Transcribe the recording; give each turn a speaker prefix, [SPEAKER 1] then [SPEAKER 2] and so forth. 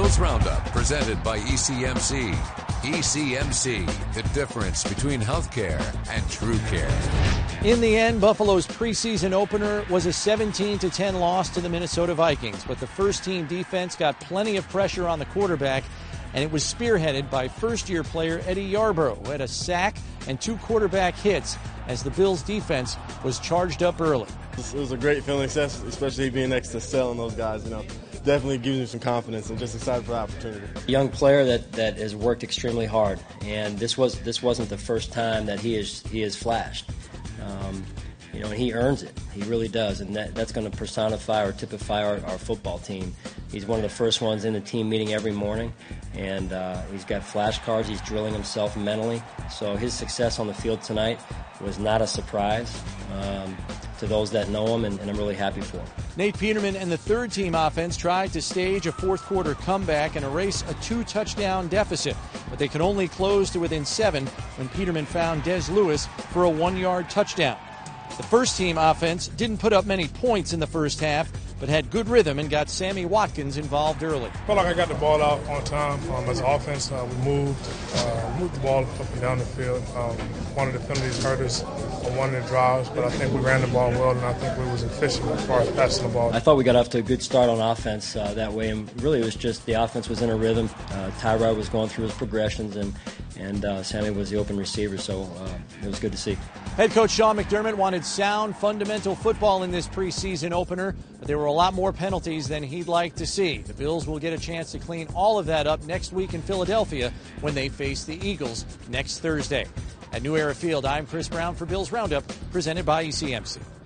[SPEAKER 1] Bills Roundup, presented by ECMC. ECMC, the difference between healthcare and true care.
[SPEAKER 2] In the end, Buffalo's preseason opener was a 17-10 loss to the Minnesota Vikings, but the first-team defense got plenty of pressure on the quarterback, and it was spearheaded by first-year player Eddie Yarbrough, who had a sack and 2 quarterback hits as the Bills' defense was charged up early.
[SPEAKER 3] It was a great feeling, especially being next to Sell and those guys. Definitely gives me some confidence and just excited for the opportunity.
[SPEAKER 4] A young player that has worked extremely hard, and this wasn't the first time that he has flashed. And he earns it. He really does, and that's going to personify or typify our football team. He's one of the first ones in the team meeting every morning, and he's got flashcards. He's drilling himself mentally. So his success on the field tonight was not a surprise to those that know him, and I'm really happy for him.
[SPEAKER 2] Nate Peterman and the third-team offense tried to stage a fourth-quarter comeback and erase a 2-touchdown deficit, but they could only close to within 7 when Peterman found Des Lewis for a 1-yard touchdown. The first-team offense didn't put up many points in the first half, but had good rhythm and got Sammy Watkins involved early.
[SPEAKER 5] I felt like I got the ball out on time. As an offense, we moved the ball up and down the field. One of the penalties hurt us on one of the drives, but I think we ran the ball well, and I think we was efficient as far as passing the ball.
[SPEAKER 4] I thought we got off to a good start on offense that way, and really it was just the offense was in a rhythm. Tyrod was going through his progressions, and Sammy was the open receiver, so it was good to see.
[SPEAKER 2] Head coach Sean McDermott wanted sound, fundamental football in this preseason opener, but there were a lot more penalties than he'd like to see. The Bills will get a chance to clean all of that up next week in Philadelphia when they face the Eagles next Thursday. At New Era Field, I'm Chris Brown for Bills Roundup, presented by ECMC.